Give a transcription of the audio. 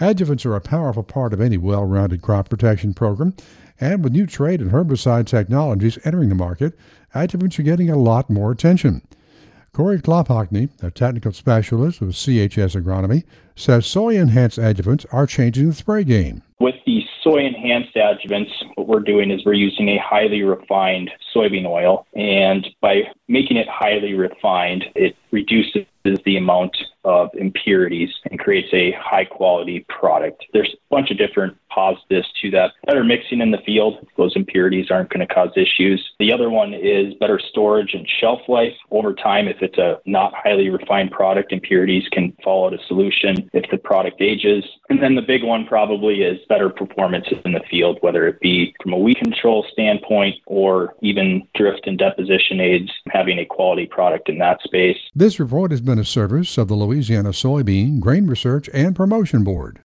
Adjuvants are a powerful part of any well-rounded crop protection program, and with new trait and herbicide technologies entering the market, adjuvants are getting a lot more attention. Corey Klophockney, a technical specialist with CHS Agronomy, says soy-enhanced adjuvants are changing the spray game. With the soy-enhanced adjuvants, what we're doing is we're using a highly refined soybean oil, and by making it highly refined, it reduces the amount of impurities and creates a high-quality product. There's a bunch of different positives to that. Better mixing in the field, those impurities aren't going to cause issues. The other one is better storage and shelf life. Over time, if it's a not highly refined product, impurities can fall out of solution if the product ages. And then the big one probably is better performance in the field, whether it be from a weed control standpoint or even drift and deposition aids, having a quality product in that space. This report has been a service of the Louisiana Soybean Grain Research and Promotion Board.